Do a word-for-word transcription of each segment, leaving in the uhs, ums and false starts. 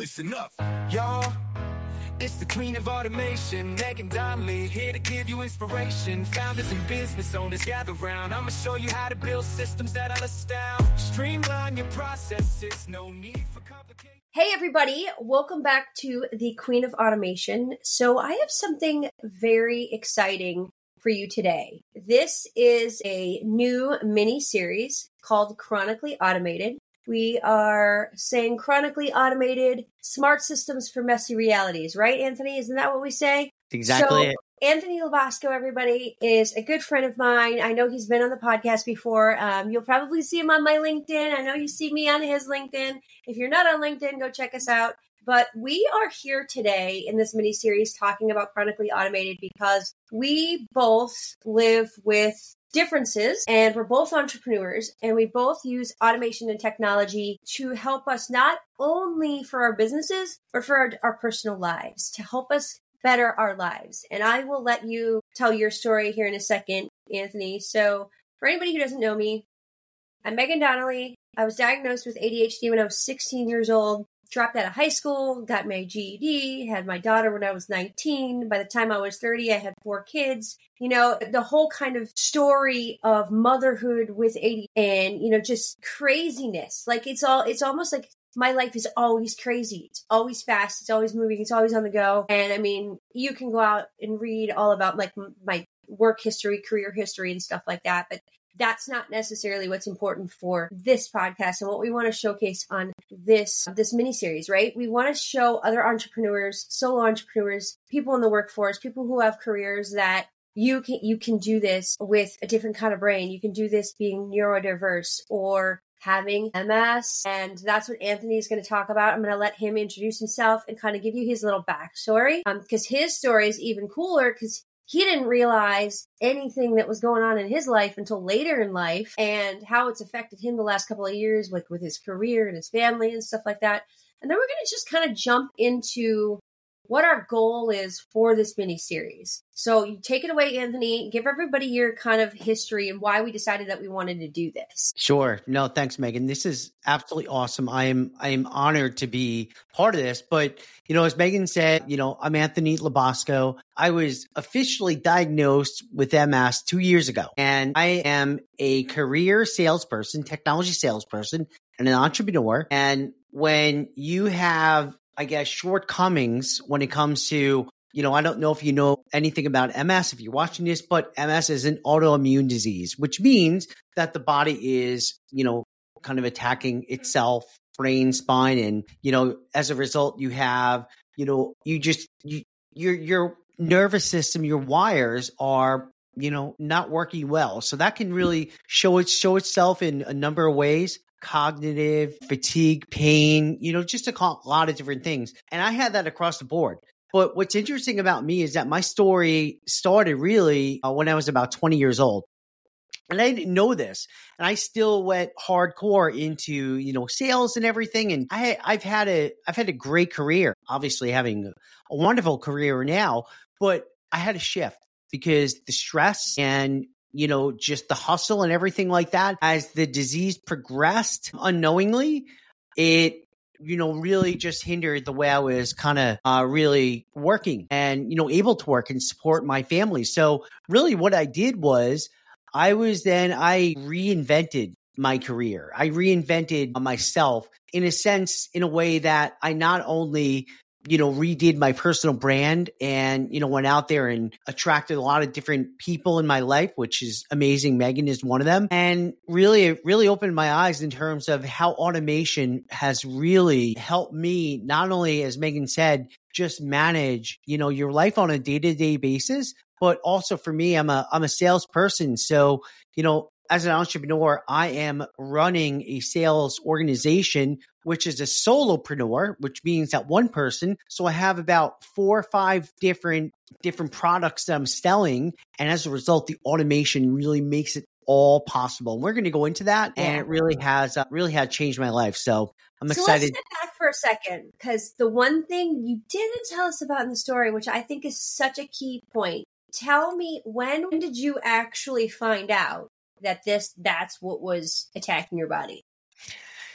listen up. Y'all, it's the queen of automation, Megan Donnelly, here to give you inspiration. Founders and business owners gather round. I'ma show you how to build systems that'll astound. Streamline your processes, no need for complications. Hey everybody, welcome back to the Queen of Automation. So I have something very exciting for you today. This is a new mini series called Chronically Automated. We are saying chronically automated smart systems for messy realities, right, Anthony? Isn't that what we say? Exactly. So, Anthony Labasco, everybody, is a good friend of mine. I know he's been on the podcast before. Um, you'll probably see him on my LinkedIn. I know you see me on his LinkedIn. If you're not on LinkedIn, go check us out. But we are here today in this mini series talking about chronically automated because we both live with differences and we're both entrepreneurs and we both use automation and technology to help us not only for our businesses, but for our, our personal lives, to help us better our lives. And I will let you tell your story here in a second, Anthony. So for anybody who doesn't know me, I'm Megan Donnelly. I was diagnosed with A D H D when I was sixteen years old. Dropped out of high school, got my G E D, had my daughter when I was nineteen. By the time I was thirty, I had four kids. You know, the whole kind of story of motherhood with A D and, you know, just craziness. Like it's all, it's almost like my life is always crazy. It's always fast. It's always moving. It's always on the go. And I mean, you can go out and read all about like my work history, career history and stuff like that. But that's not necessarily what's important for this podcast and what we want to showcase on this this mini-series, right? We want to show other entrepreneurs, solo entrepreneurs, people in the workforce, people who have careers that you can you can do this with a different kind of brain. You can do this being neurodiverse or having M S. And that's what Anthony is going to talk about. I'm going to let him introduce himself and kind of give you his little backstory um, because his story is even cooler because he didn't realize anything that was going on in his life until later in life and how it's affected him the last couple of years, like with his career and his family and stuff like that. And then we're going to just kind of jump into what our goal is for this mini series. So you take it away, Anthony, give everybody your kind of history and why we decided that we wanted to do this. Sure. No, thanks, Megan. This is absolutely awesome. I am, I am honored to be part of this, but you know, as Megan said, you know, I'm Anthony Labasco. I was officially diagnosed with M S two years ago, and I am a career salesperson, technology salesperson, and an entrepreneur. And when you have I guess, shortcomings when it comes to, you know, I don't know if you know anything about M S, if you're watching this, but M S is an autoimmune disease, which means that the body is, you know, kind of attacking itself, brain, spine. And, you know, as a result, you have, you know, you just, you, your, your nervous system, your wires are, you know, not working well. So that can really show it, show itself in a number of ways. Cognitive, fatigue, pain, you know, just a lot of different things. And I had that across the board. But what's interesting about me is that my story started really uh, when I was about twenty years old. And I didn't know this. And I still went hardcore into, you know, sales and everything. And I, I've had a, I've had a great career, obviously having a, a wonderful career now, but I had a shift because the stress and you know, just the hustle and everything like that. As the disease progressed unknowingly, it, you know, really just hindered the way I was kind of uh, really working and, you know, able to work and support my family. So really what I did was I was then, I reinvented my career. I reinvented myself in a sense, in a way that I not only you know, redid my personal brand and, you know, went out there and attracted a lot of different people in my life, which is amazing. Megan is one of them. And really, it really opened my eyes in terms of how automation has really helped me, not only, as Megan said, just manage, you know, your life on a day-to-day basis, but also for me, I'm a, I'm a salesperson. So, you know, as an entrepreneur, I am running a sales organization, which is a solopreneur, which means that one person. So I have about four or five different, different products that I'm selling. And as a result, the automation really makes it all possible. And we're going to go into that. And it really has, uh, really had changed my life. So I'm so excited. Let's step back for a second, because the one thing you didn't tell us about in the story, which I think is such a key point. Tell me, when did you actually find out that this, that's what was attacking your body?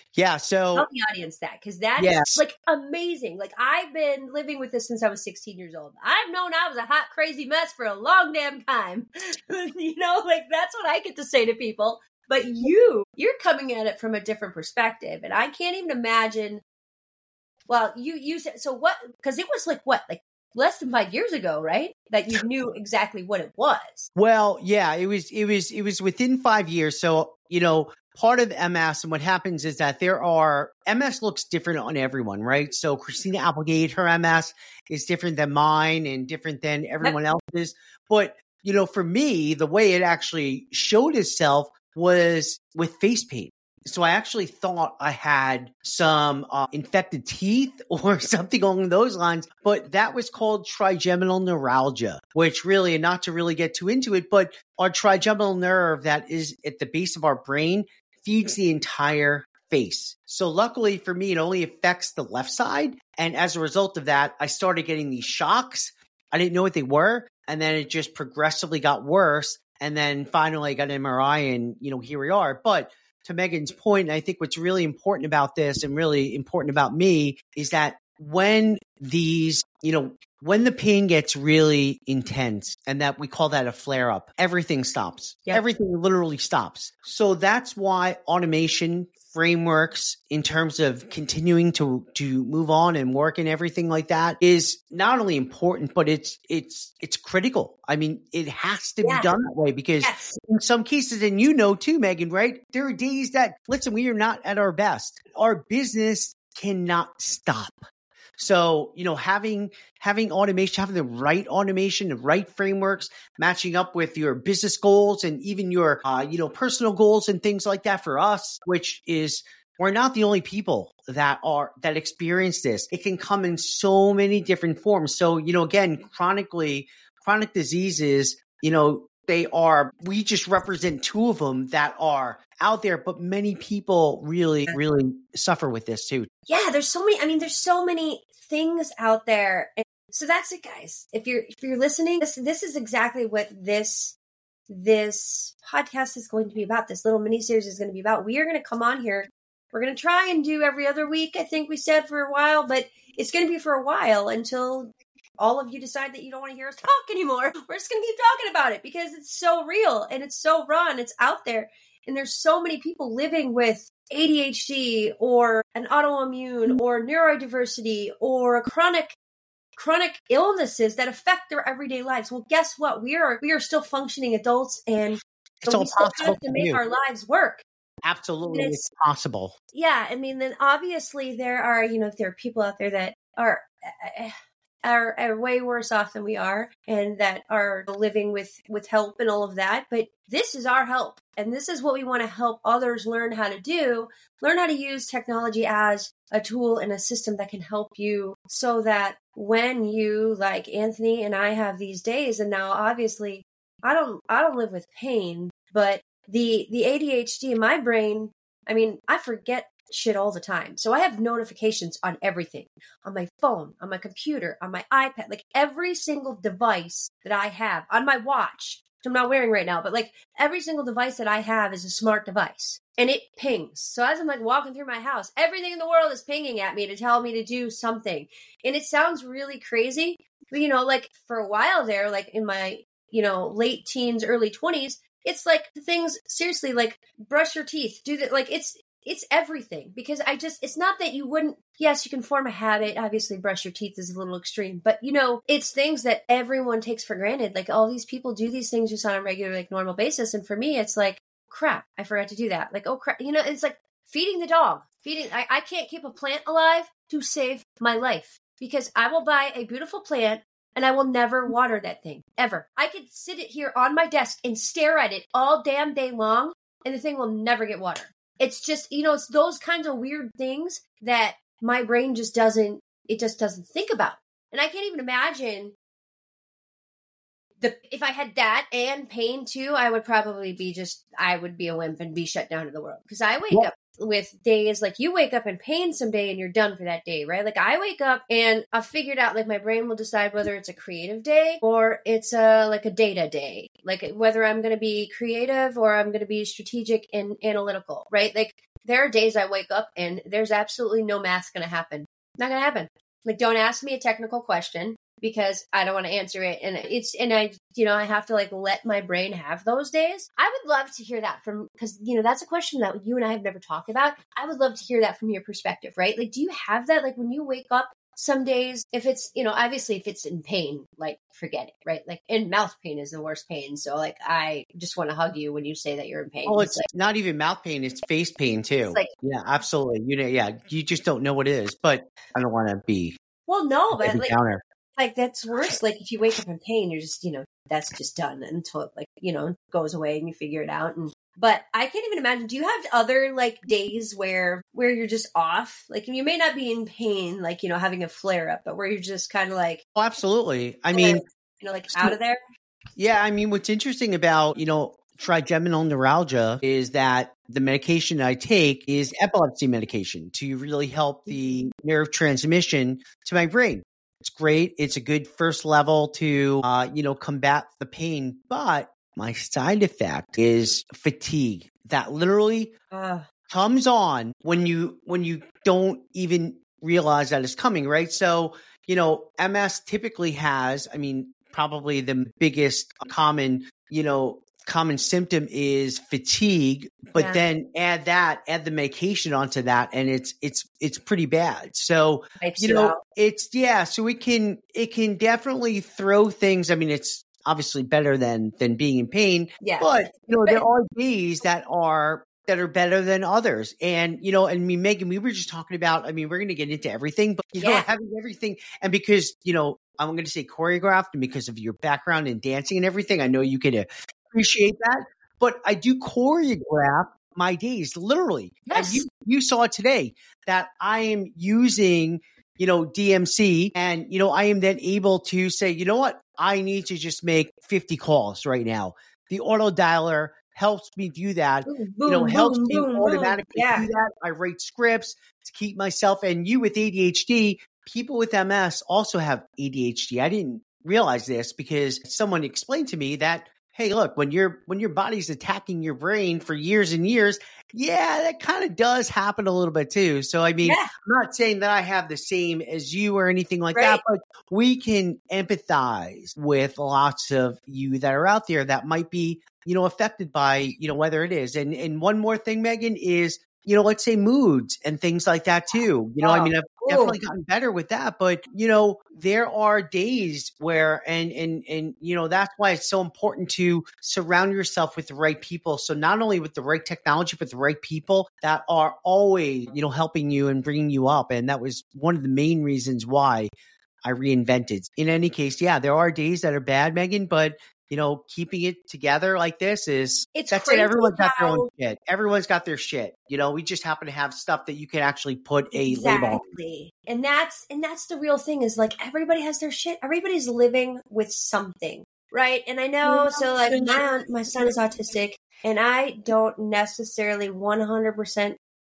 Yeah. So tell the audience that, because that yes. is like amazing. Like I've been living with this since I was sixteen years old. I've known I was a hot, crazy mess for a long damn time. You know, like that's what I get to say to people. But you, you're coming at it from a different perspective. And I can't even imagine. Well, you, you said, so what, because it was like what, like less than five years ago, right? That you knew exactly what it was. Well, yeah, it was, it was, it was within five years. So, you know, part of M S and what happens is that there are, M S looks different on everyone, right? So Christina Applegate, her M S is different than mine and different than everyone else's. But, you know, for me, the way it actually showed itself was with face paint. So I actually thought I had some uh, infected teeth or something along those lines, but that was called trigeminal neuralgia, which really, and not to really get too into it, but our trigeminal nerve that is at the base of our brain feeds the entire face. So luckily for me, it only affects the left side. And as a result of that, I started getting these shocks. I didn't know what they were. And then it just progressively got worse. And then finally I got an M R I and, you know, here we are. But to Megan's point, and I think what's really important about this and really important about me is that when these, you know, when the pain gets really intense and that we call that a flare up, everything stops. Yep. Everything literally stops. So that's why automation frameworks in terms of continuing to, to move on and work and everything like that is not only important, but it's, it's, it's critical. I mean, it has to yeah. be done that way because yes. in some cases, and you know too, Megan, right? There are days that, listen, we are not at our best. Our business cannot stop. So, you know, having, having automation, having the right automation, the right frameworks, matching up with your business goals and even your, uh, you know, personal goals and things like that for us, which is, we're not the only people that are, that experience this. It can come in so many different forms. So, you know, again, chronically, chronic diseases, you know, they are, we just represent two of them that are out there, but many people really, really suffer with this too. Yeah, there's so many, I mean, there's so many things out there. And so that's it, guys. If you're, if you're listening, this, this is exactly what this, this podcast is going to be about. This little mini series is going to be about. We are going to come on here. We're going to try and do every other week. I think we said for a while, but it's going to be for a while until all of you decide that you don't want to hear us talk anymore. We're just going to keep talking about it because it's so real and it's so raw and it's out there. And there's so many people living with A D H D or an autoimmune or neurodiversity or chronic chronic illnesses that affect their everyday lives. Well, guess what? We are we are still functioning adults, and it's so all we still possible have to make our lives work. Absolutely, it's, it's possible. Yeah, I mean, then obviously there are, you know, there are people out there that are. Uh, Are, are way worse off than we are and that are living with, with help and all of that. But this is our help. And this is what we want to help others learn how to do, learn how to use technology as a tool and a system that can help you so that when you, like Anthony and I have these days, and now obviously I don't, I don't live with pain, but the, the A D H D in my brain, I mean, I forget shit all the time. So I have notifications on everything, on my phone, on my computer, on my iPad, like every single device that I have, on my watch, which I'm not wearing right now, but like every single device that I have is a smart device and it pings. So as I'm like walking through my house, everything in the world is pinging at me to tell me to do something. And it sounds really crazy, but you know, like for a while there, like in my, you know, late teens, early twenties, it's like the things seriously, like brush your teeth, do that. Like it's, It's everything because I just, it's not that you wouldn't, yes, you can form a habit. Obviously, brush your teeth is a little extreme, but you know, it's things that everyone takes for granted. Like all these people do these things just on a regular, like normal basis. And for me, it's like, crap, I forgot to do that. Like, oh crap, you know, it's like feeding the dog, feeding, I, I can't keep a plant alive to save my life because I will buy a beautiful plant and I will never water that thing ever. I could sit it here on my desk and stare at it all damn day long and the thing will never get water. It's just, you know, it's those kinds of weird things that my brain just doesn't, it just doesn't think about. And I can't even imagine the, if I had that and pain too, I would probably be just, I would be a wimp and be shut down to the world. Because I wake well, up with days like you wake up in pain someday and you're done for that day, right? Like I wake up and I've figured out like my brain will decide whether it's a creative day or it's a like a data day, like whether I'm going to be creative or I'm going to be strategic and analytical, right? Like there are days I wake up and there's absolutely no math going to happen. Not going to happen. Like don't ask me a technical question because I don't want to answer it. And it's, and I, you know, I have to like let my brain have those days. I would love to hear that from, because, you know, that's a question that you and I have never talked about. I would love to hear that from your perspective, right? Like, do you have that? Like when you wake up some days, if it's, you know, obviously if it's in pain, like forget it, right? Like in mouth pain is the worst pain. So like, I just want to hug you when you say that you're in pain. Oh, it's, it's like, not even mouth pain. It's face pain too. Like, yeah, absolutely. You know, yeah, you just don't know what it is, but I don't want to be. Well, no, but like, counter. Like that's worse. Like if you wake up in pain, you're just, you know, that's just done until it like, you know, goes away and you figure it out. And, but I can't even imagine, do you have other like days where, where you're just off? Like you may not be in pain, like, you know, having a flare up, but where you're just kind of like, oh, absolutely. I mean, like, you know, like out of there. Yeah. I mean, what's interesting about, you know, trigeminal neuralgia is that the medication I take is epilepsy medication to really help the nerve transmission to my brain. It's great. It's a good first level to, uh, you know, combat the pain. But my side effect is fatigue that literally uh. comes on when you, when you don't even realize that it's coming, right? So, you know, M S typically has, I mean, probably the biggest common, you know, common symptom is fatigue, but yeah. then add that, add the medication onto that, and it's it's it's pretty bad. So Pipes you know, out. it's yeah. So it can it can definitely throw things. I mean, it's obviously better than than being in pain. Yeah, but you know, there are days that are that are better than others. And you know, and I mean, Megan, we were just talking about. I mean, we're going to get into everything, but you know, yeah. having everything, and because you know, I'm going to say choreographed, and because of your background in dancing and everything, I know you could. Uh, appreciate that, but I do choreograph my days literally. Yes. And you, you saw today that I am using, you know, D M C, and, you know, I am then able to say, you know what, I need to just make fifty calls right now. The auto dialer helps me do that, boom, you know, boom, helps boom, me boom, automatically yeah. do that. I write scripts to keep myself, and you with A D H D, people with M S also have A D H D. I didn't realize this because someone explained to me that, hey, look, when your when your body's attacking your brain for years and years, yeah, that kind of does happen a little bit too. So, I mean, yeah. I'm not saying that I have the same as you or anything like right. that, but we can empathize with lots of you that are out there that might be, you know, affected by, you know, whether it is. And and one more thing, Megan, is, you know, let's say moods and things like that too. You know, oh, I mean, I've cool. definitely gotten better with that, but you know, there are days where, and, and, and, you know, that's why it's so important to surround yourself with the right people. So not only with the right technology, but the right people that are always, you know, helping you and bringing you up. And that was one of the main reasons why I reinvented. In any case, yeah, there are days that are bad, Megan, but you know, keeping it together like this is, it's that's crazy it. Everyone's got their how... own shit. Everyone's got their shit. You know, we just happen to have stuff that you can actually put a exactly. label on. And that's, and that's the real thing is like, everybody has their shit. Everybody's living with something, right? And I know, so like my, my son is autistic and I don't necessarily one hundred percent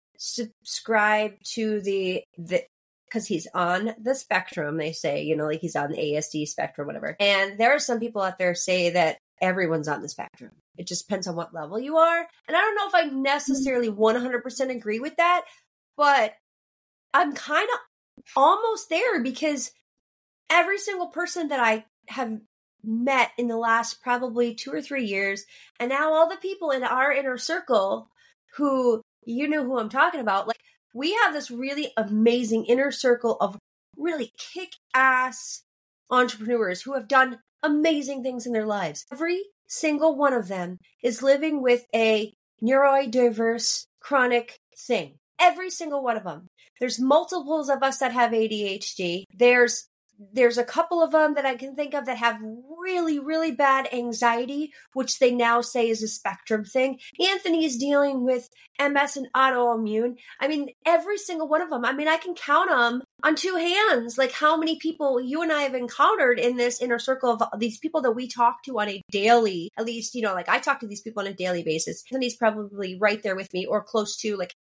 subscribe to the, the, because he's on the spectrum, they say, you know, like he's on the A S D spectrum, whatever. And there are some people out there say that everyone's on the spectrum. It just depends on what level you are. And I don't know if I necessarily one hundred percent agree with that, but I'm kind of almost there because every single person that I have met in the last probably two or three years, and now all the people in our inner circle who, you know who I'm talking about, like, we have this really amazing inner circle of really kick-ass entrepreneurs who have done amazing things in their lives. Every single one of them is living with a neurodiverse chronic thing. Every single one of them. There's multiples of us that have A D H D. There's There's a couple of them that I can think of that have really, really bad anxiety, which they now say is a spectrum thing. Anthony's dealing with M S and autoimmune. I mean, every single one of them. I mean, I can count them on two hands, like how many people you and I have encountered in this inner circle of these people that we talk to on a daily, at least, you know, like I talk to these people on a daily basis. Anthony's probably right there with me or close to, like,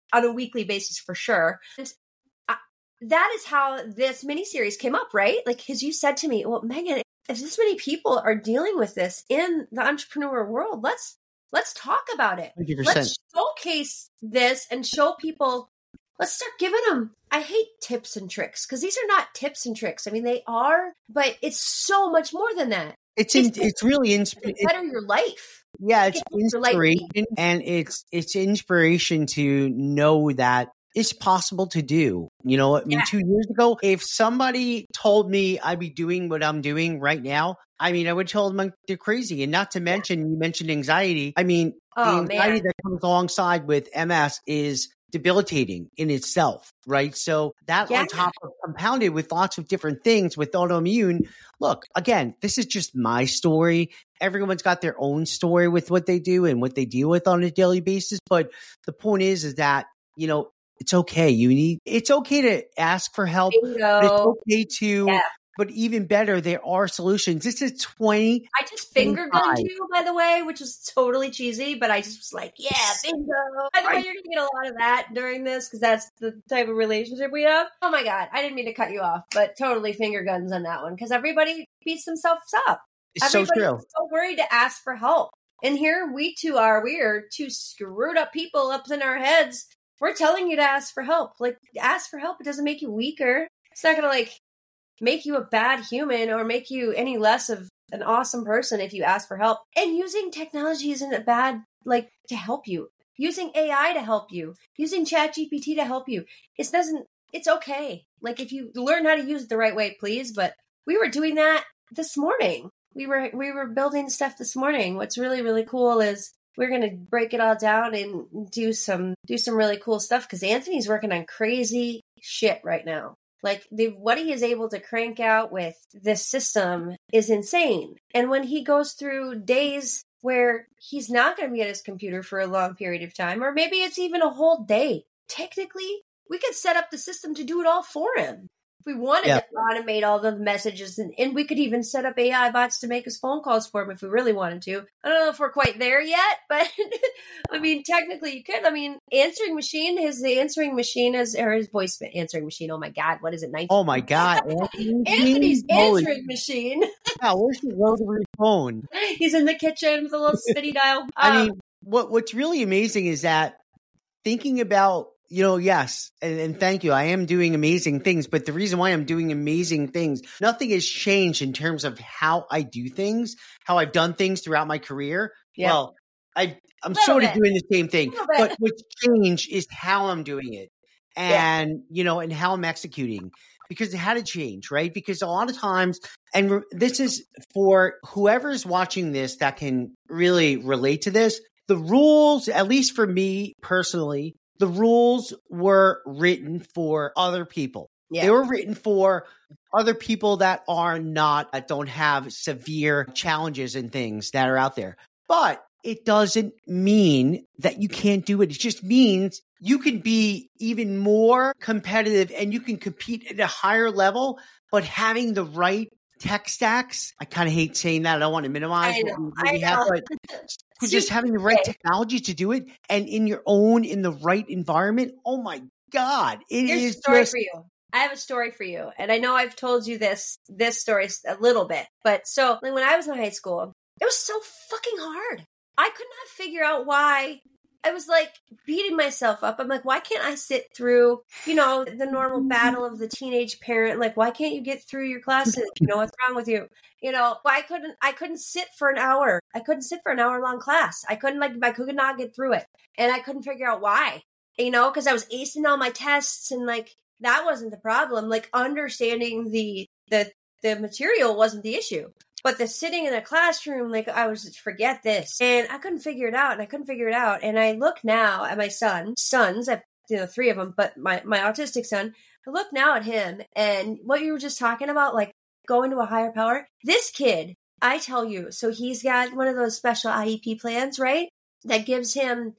on a weekly basis for sure. And I, that is how this miniseries came up, right? Like, because you said to me, well, Megan, if this many people are dealing with this in the entrepreneur world, let's let's talk about it. one hundred percent. Let's showcase this and show people. Let's start giving them. I hate tips and tricks because these are not tips and tricks. I mean, they are, but it's so much more than that. It's in, it's, it's really insp- better your life. Yeah, it's inspiration, and it's it's inspiration to know that it's possible to do. You know, I mean, yeah. two years ago, if somebody told me I'd be doing what I'm doing right now, I mean, I would tell them they're crazy. And not to mention, you mentioned anxiety. I mean, oh, the anxiety man. that comes alongside with M S is debilitating in itself, right? So that yeah. on top of compounded with lots of different things with autoimmune. Look, again, this is just my story. Everyone's got their own story with what they do and what they deal with on a daily basis. But the point is, is that, you know, it's okay. You need, it's okay to ask for help. But it's okay to, yeah. but even better, there are solutions. This is twenty. I just finger gunned you, by the way, which was totally cheesy, but I just was like, yeah, bingo. By the way, you're going to get a lot of that during this because that's the type of relationship we have. Oh my God. I didn't mean to cut you off, but totally finger guns on that one because everybody beats themselves up. It's Everybody's so true. so worried to ask for help. And here we two are. We are two screwed up people up in our heads. We're telling you to ask for help. Like, ask for help. It doesn't make you weaker. It's not going to, like, make you a bad human or make you any less of an awesome person if you ask for help. And using technology isn't a bad, like, to help you. Using A I to help you. Using ChatGPT to help you. It doesn't, it's okay. Like, if you learn how to use it the right way, please. But we were doing that this morning. We were we were building stuff this morning. What's really, really cool is we're going to break it all down and do some do some really cool stuff because Anthony's working on crazy shit right now. Like the what he is able to crank out with this system is insane. And when he goes through days where he's not going to be at his computer for a long period of time, or maybe it's even a whole day, technically, we could set up the system to do it all for him. We wanted yeah. to automate all the messages, and, and we could even set up A I bots to make his phone calls for him if we really wanted to. I don't know if we're quite there yet, but I mean, technically you could. I mean, answering machine, his the answering machine is, or his voice answering machine. Oh my God, what is it? nineteen Oh my God. Anthony's answering machine. Yeah, where's the rotary phone? He's in the kitchen with a little spinny dial. Um, I mean, what what's really amazing is that thinking about, you know, yes, and, and thank you. I am doing amazing things, but the reason why I'm doing amazing things, nothing has changed in terms of how I do things, how I've done things throughout my career. Yeah. Well, I, I'm sort of bit. doing the same thing, but what's changed is how I'm doing it and, yeah. you know, and how I'm executing because it had to change, right? Because a lot of times, and re- this is for whoever's watching this that can really relate to this, the rules, at least for me personally, the rules were written for other people. Yeah. They were written for other people that are not, that don't have severe challenges and things that are out there. But it doesn't mean that you can't do it. It just means you can be even more competitive and you can compete at a higher level, but having the right tech stacks. I kind of hate saying that. I don't want to minimize I know, what we, what we I have, know. but just having the right technology to do it and in your own, in the right environment. Oh my God. It Here's is a story just- for you. I have a story for you. And I know I've told you this, this story a little bit, but so like, when I was in high school, it was so fucking hard. I could not figure out why. I was like beating myself up. I'm like, why can't I sit through, you know, the normal battle of the teenage parent? Like, why can't you get through your classes? You know, what's wrong with you? You know, why couldn't I couldn't sit for an hour? I couldn't sit for an hour long class. I couldn't like, I could not get through it. And I couldn't figure out why, you know, because I was acing all my tests and like, that wasn't the problem. Like understanding the, the, the material wasn't the issue. But the sitting in a classroom, like I was, forget this. And I couldn't figure it out and I couldn't figure it out. And I look now at my son, sons, I've, you know, three of them, but my, my autistic son, I look now at him and what you were just talking about, like going to a higher power. This kid, I tell you, so he's got one of those special I E P plans, right? That gives him,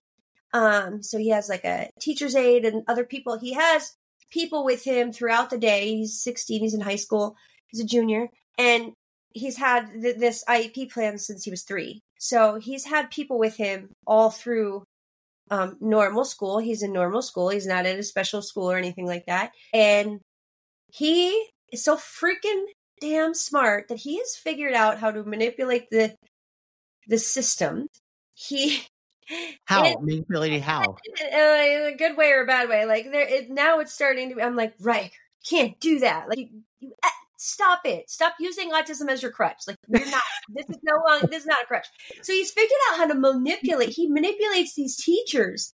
um, so he has like a teacher's aide and other people. He has people with him throughout the day. He's sixteen, he's in high school, he's a junior. And he's had th- this I E P plan since he was three. So he's had people with him all through um, normal school. He's in normal school. He's not in a special school or anything like that. And he is so freaking damn smart that he has figured out how to manipulate the the system. He how it, manipulated how uh, in a good way or a bad way. Like there, it, now it's starting to. I'm like, right, can't do that. Like, you, you, uh, stop it. Stop using autism as your crutch. Like, you're not. This is no longer. This is not a crutch. So he's figured out how to manipulate. He manipulates these teachers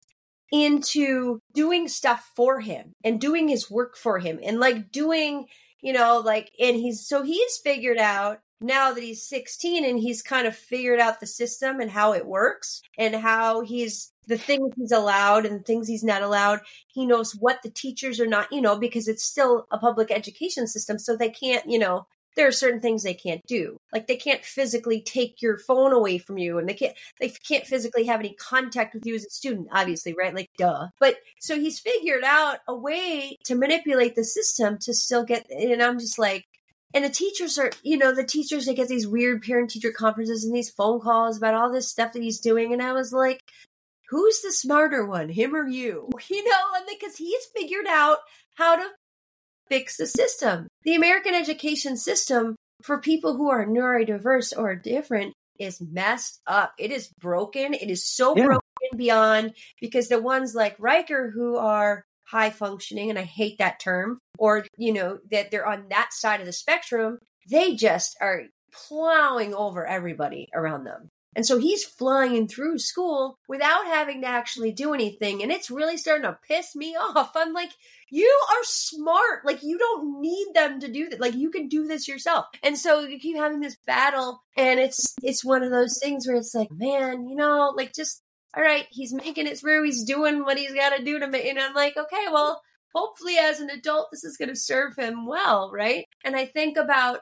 into doing stuff for him and doing his work for him and like doing, you know, like, and he's, so he's figured out now that he's sixteen and he's kind of figured out the system and how it works and how he's, the things he's allowed and things he's not allowed. He knows what the teachers are not, you know, because it's still a public education system. So they can't, you know, there are certain things they can't do. Like they can't physically take your phone away from you and they can't, they can't physically have any contact with you as a student, obviously, right? Like, duh. But so he's figured out a way to manipulate the system to still get, and I'm just like, and the teachers are, you know, the teachers, they get these weird parent-teacher conferences and these phone calls about all this stuff that he's doing. And I was like, who's the smarter one, him or you? You know, and because he's figured out how to fix the system. The American education system for people who are neurodiverse or different is messed up. It is broken. It is so yeah. broken beyond, because the ones like Riker who are high functioning, and I hate that term, or, you know, that they're on that side of the spectrum, they just are plowing over everybody around them. And so he's flying through school without having to actually do anything. And it's really starting to piss me off. I'm like, you are smart. Like, you don't need them to do that. Like, you can do this yourself. And so you keep having this battle. And it's it's one of those things where it's like, man, you know, like, just, all right, he's making it through. He's doing what he's got to do to make it. And I'm like, okay, well, hopefully as an adult, this is going to serve him well, right? And I think about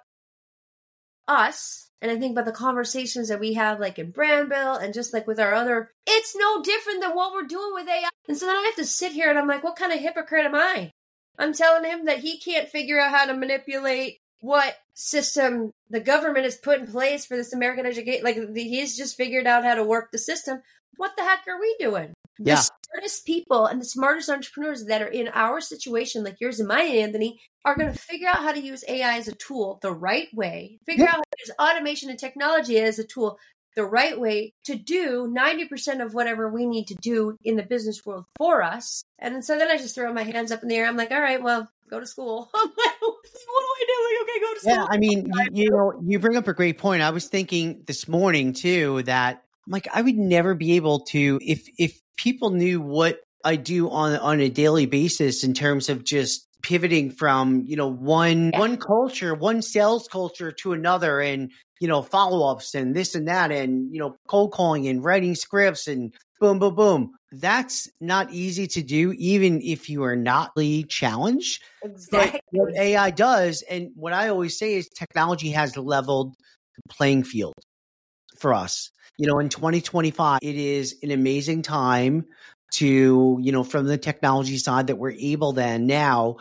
us, and I think about the conversations that we have, like in Brandville and just like with our other, it's no different than what we're doing with A I. And so then I have to sit here and I'm like, what kind of hypocrite am I? I'm telling him that he can't figure out how to manipulate what system the government has put in place for this American education. Like, he's just figured out how to work the system. What the heck are we doing? Yeah. The smartest people and the smartest entrepreneurs that are in our situation, like yours and mine, Anthony, are going to figure out how to use A I as a tool the right way, figure yeah. out how to use automation and technology as a tool the right way to do ninety percent of whatever we need to do in the business world for us. And so then I just throw my hands up in the air. I'm like, all right, well, go to school. I'm like, what do I do? Like, okay, go to school. Yeah, I mean, you, you know, you bring up a great point. I was thinking this morning too that I'm like, I would never be able to, if if people knew what I do on on a daily basis in terms of just pivoting from, you know, one yeah. one culture, one sales culture to another, and, you know, follow-ups and this and that, and, you know, cold calling and writing scripts and boom, boom, boom. That's not easy to do, even if you are not really challenged. Exactly. But what A I does, and what I always say is technology has leveled the playing field for us. You know, in twenty twenty-five, it is an amazing time to, you know, from the technology side that we're able then now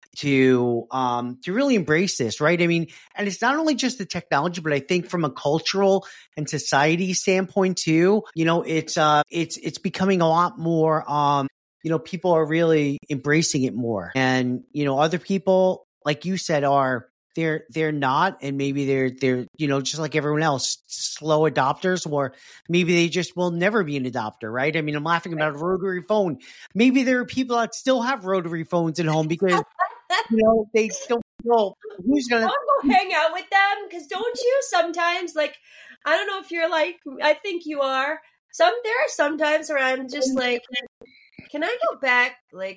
to um to really embrace this, right? I mean, and it's not only just the technology, but I think from a cultural and society standpoint too, you know, it's uh it's it's becoming a lot more um you know, people are really embracing it more. And, you know, other people, like you said, are They're they're not, and maybe they're they're you know, just like everyone else, slow adopters, or maybe they just will never be an adopter, right? I mean, I'm laughing about a rotary phone. Maybe there are people that still have rotary phones at home because you know they don't know who's gonna I'll go hang out with them, because don't you sometimes, like, I don't know if you're like, I think you are. Some there are some times where I'm just like, can I go back like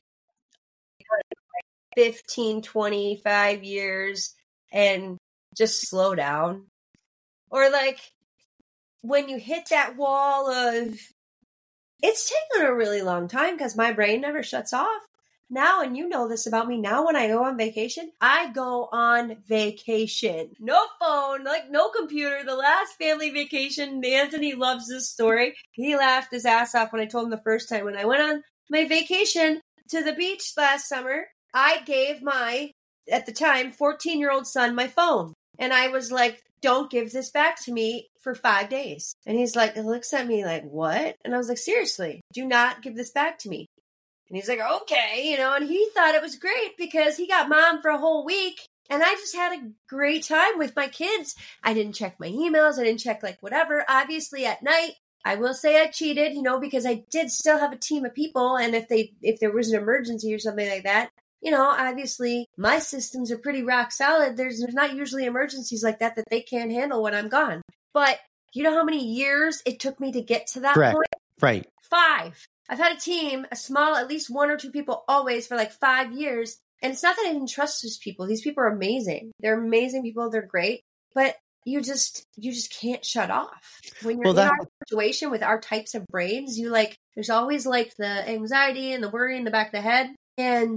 fifteen, twenty-five years and just slow down? Or like when you hit that wall of, it's taken a really long time because my brain never shuts off now. And you know this about me now, when I go on vacation, I go on vacation. No phone, like no computer. The last family vacation, Anthony loves this story. He laughed his ass off when I told him the first time. When I went on my vacation to the beach last summer, I gave my, at the time, fourteen-year-old son my phone. And I was like, don't give this back to me for five days. And he's like, he looks at me like, what? And I was like, seriously, do not give this back to me. And he's like, okay, you know, and he thought it was great because he got mom for a whole week. And I just had a great time with my kids. I didn't check my emails. I didn't check like whatever. Obviously at night, I will say I cheated, you know, because I did still have a team of people. And if they, if there was an emergency or something like that, you know, obviously my systems are pretty rock solid. There's, there's not usually emergencies like that that they can't handle when I'm gone. But you know how many years it took me to get to that Correct. point? Right. Five. I've had a team, a small, at least one or two people always for like five years. And it's not that I didn't trust those people. These people are amazing. They're amazing people. They're great. But you just, you just can't shut off. When you're Well, in that- our situation with our types of brains, you like, there's always like the anxiety and the worry in the back of the head. And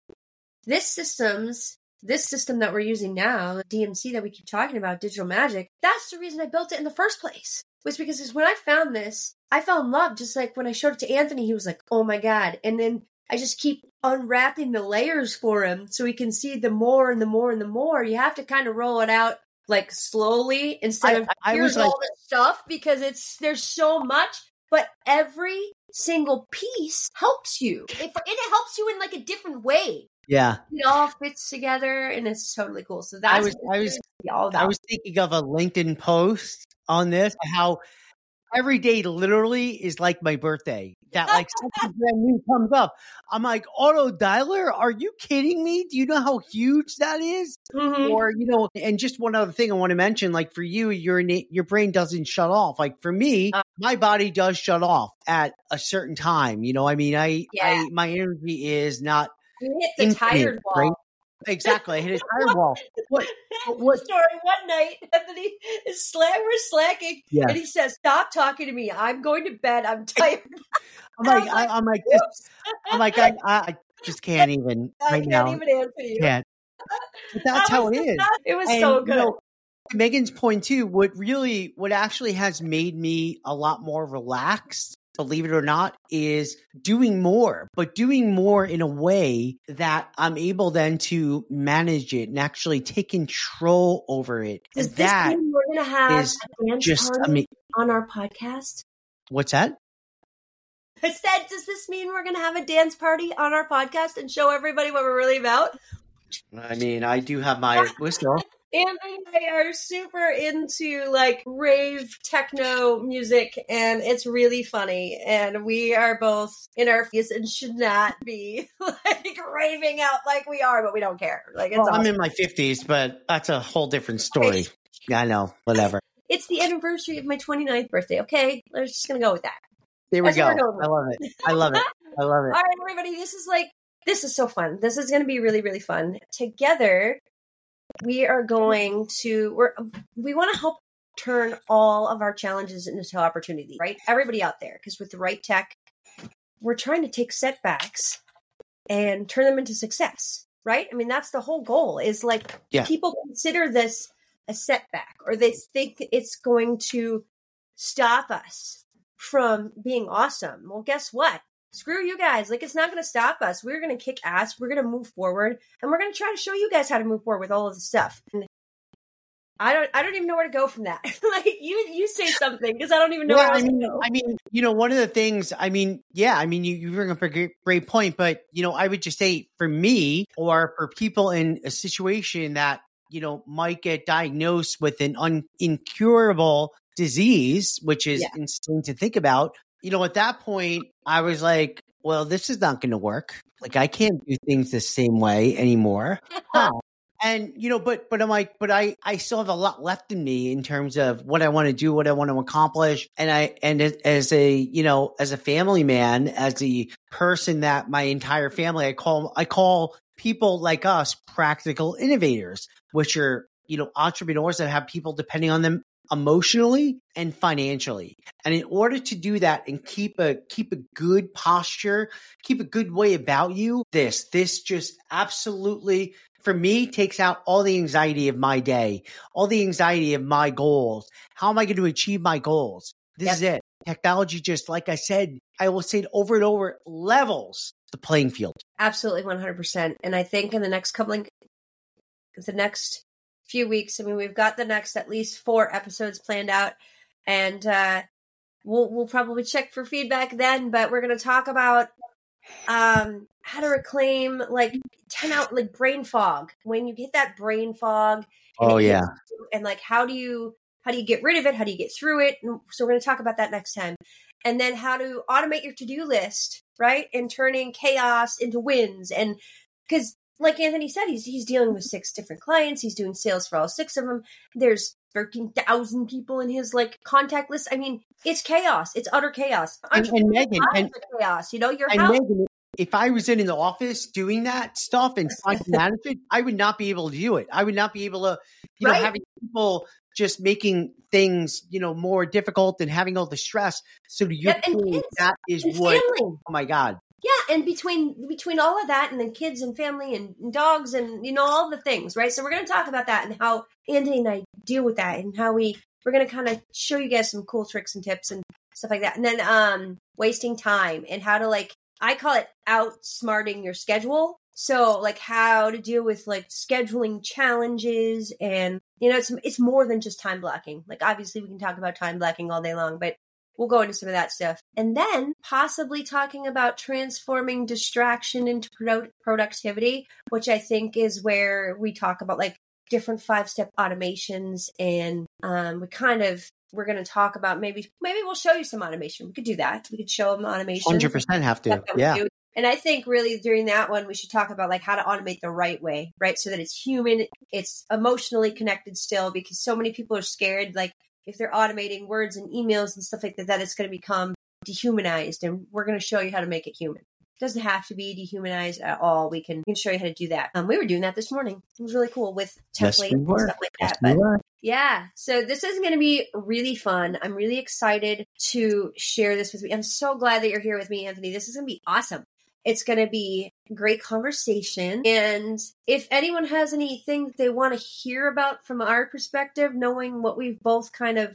this systems, this system that we're using now, D M C that we keep talking about, digital magic, that's the reason I built it in the first place. Was because when I found this, I fell in love. Just like when I showed it to Anthony, he was like, oh my God. And then I just keep unwrapping the layers for him so he can see the more and the more and the more. You have to kind of roll it out like slowly instead I- of I here's was like- all this stuff because it's there's so much, but every single piece helps you. It, and it helps you in like a different way. Yeah. It all fits together and it's totally cool. So that's I was, what I it's was, all about. I was thinking of a LinkedIn post on this, how every day literally is like my birthday. That like something brand new comes up. I'm like, auto dialer? Are you kidding me? Do you know how huge that is? Mhm. Or, you know, and just one other thing I want to mention, like for you, your your brain doesn't shut off. Like for me, Uh. my body does shut off at a certain time. You know, I mean, I, Yeah. I my energy is not You hit the infinite, tired wall. right? Exactly. I hit a tire wall. What? what- Story one night, Anthony is slack, we're slacking, Yeah. and he says, "Stop talking to me. I'm going to bed. I'm tired." I'm I like, was I, like, I'm like, this, Oops. I'm like, I, I just can't even I right can't now. even answer you. Can't. But that's That how was it the is. best. It was And, so you good. know, to Megan's point too, what really, what actually has made me a lot more relaxed, believe it or not, is doing more, but doing more in a way that I'm able then to manage it and actually take control over it. Does And this that mean we're going to have is a dance just, party I mean, on our podcast? what's that? I said, does this mean we're going to have a dance party on our podcast and show everybody what we're really about? I mean, I do have my whistle. Anthony and I are super into like rave techno music and it's really funny. And we are both in our fees and should not be like raving out like we are, but we don't care. Like it's Well, I'm awesome. in my fifties, but that's a whole different story. Yeah, I know. Whatever. It's the anniversary of my twenty-ninth birthday. Okay, we're just going to go with that. There we That's go. what we're going with. I love it. I love it. I love All it. right, everybody, this is like, this is so fun. This is going to be really, really fun. Together, we are going to, we're, we want to help turn all of our challenges into opportunity, right? Everybody out there, because with the right tech, we're trying to take setbacks and turn them into success, right? I mean, that's the whole goal is like Yeah. people consider this a setback or they think it's going to stop us from being awesome. Well, guess what? Screw you guys. Like, it's not going to stop us. We're going to kick ass. We're going to move forward and we're going to try to show you guys how to move forward with all of this stuff. And I don't, I don't even know where to go from that. Like you, you say something because I don't even know Well, where I else mean, to go. I mean, you know, one of the things, I mean, yeah, I mean, you, you bring up a great, great point, but, you know, I would just say for me or for people in a situation that, you know, might get diagnosed with an un- incurable disease, which is Yeah. insane to think about. You know, at that point, I was like, well, this is not going to work. Like, I can't do things the same way anymore. Huh. And, you know, but, but I'm like, but I, I still have a lot left in me in terms of what I want to do, what I want to accomplish. And I, and as a, you know, as a family man, as a person that my entire family, I call, I call people like us practical innovators, which are, you know, entrepreneurs that have people depending on them emotionally and financially. And in order to do that and keep a keep a good posture, keep a good way about you, this this just absolutely for me takes out all the anxiety of my day, all the anxiety of my goals. How am I going to achieve my goals? This Yep. is it. Technology just, like I said, I will say it over and over, levels the playing field. Absolutely one hundred percent. And I think in the next couple, the next few weeks. I mean, we've got the next at least four episodes planned out, and uh, we'll we'll probably check for feedback then. But we're going to talk about um, how to reclaim like ten out like brain fog when you get that brain fog. Oh yeah, you, and like how do you how do you get rid of it? How do you get through it? And so we're going to talk about that next time. And then how to automate your to-do list, right? And turning chaos into wins. And because like Anthony said, he's he's dealing with six different clients. He's doing sales for all six of them. There's thirteen thousand people in his like contact list. I mean, it's chaos. It's utter chaos. And, and Megan, and, chaos. You know, your and house. Megan, if I was in the office doing that stuff and trying to manage it, I would not be able to do it. I would not be able to, you know, right? having people just making things, you know, more difficult and having all the stress. So to your yep, and point, that is and what, family. oh my God. Yeah, and between between all of that and then kids and family and, and dogs and, you know, all the things, right? So we're going to talk about that and how Anthony and I deal with that and how we, we're going to kind of show you guys some cool tricks and tips and stuff like that. And then um, wasting time and how to like, I call it outsmarting your schedule. So like how to deal with like scheduling challenges and, you know, it's it's more than just time blocking. Like obviously we can talk about time blocking all day long, but we'll go into some of that stuff. And then possibly talking about transforming distraction into produ- productivity, which I think is where we talk about like different five-step automations. And um, we kind of, we're going to talk about maybe, maybe we'll show you some automation. We could do that. We could show them automation. one hundred percent have to. Yeah. Do. And I think really during that one, we should talk about like how to automate the right way, right? So that it's human, it's emotionally connected still, because so many people are scared. Like if they're automating words and emails and stuff like that, that it's going to become dehumanized. And we're going to show you how to make it human. It doesn't have to be dehumanized at all. We can, we can show you how to do that. Um, we were doing that this morning. It was really cool with templates yes, we and stuff like yes, that. But yeah, so this is going to be really fun. I'm really excited to share this with you. I'm so glad that you're here with me, Anthony. This is going to be awesome. It's going to be a great conversation. And if anyone has anything that they want to hear about from our perspective, knowing what we've both kind of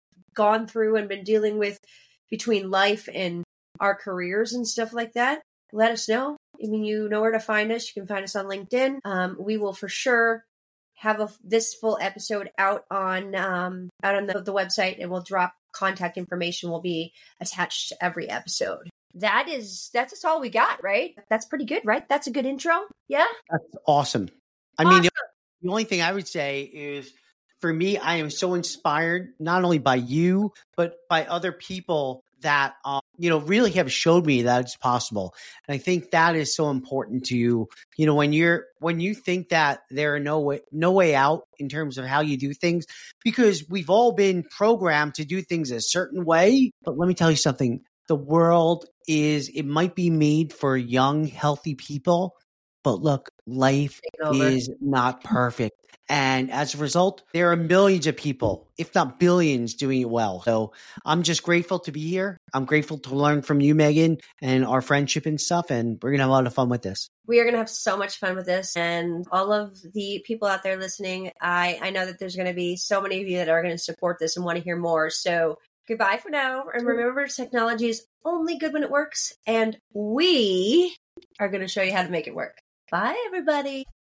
gone through and been dealing with between life and our careers and stuff like that, let us know. I mean, you know where to find us. You can find us on LinkedIn. Um, we will for sure have a, this full episode out on um, out on the, the website, and we'll drop contact information will be attached to every episode. That is, that's just all we got, right? That's pretty good, right? That's a good intro. Yeah. That's awesome. I awesome. mean, the, the only thing I would say is for me, I am so inspired, not only by you, but by other people that, um, you know, really have showed me that it's possible. And I think that is so important to you. You know, when you're, when you think that there are no way, no way out in terms of how you do things, because we've all been programmed to do things a certain way. But let me tell you something. The world is, it might be made for young, healthy people, but look, life is not perfect. And as a result, there are millions of people, if not billions, doing it well. So I'm just grateful to be here. I'm grateful to learn from you, Megan, and our friendship and stuff. And we're going to have a lot of fun with this. We are going to have so much fun with this. And all of the people out there listening, I, I know that there's going to be so many of you that are going to support this and want to hear more. So goodbye for now. And remember, technology is only good when it works. And we are going to show you how to make it work. Bye, everybody.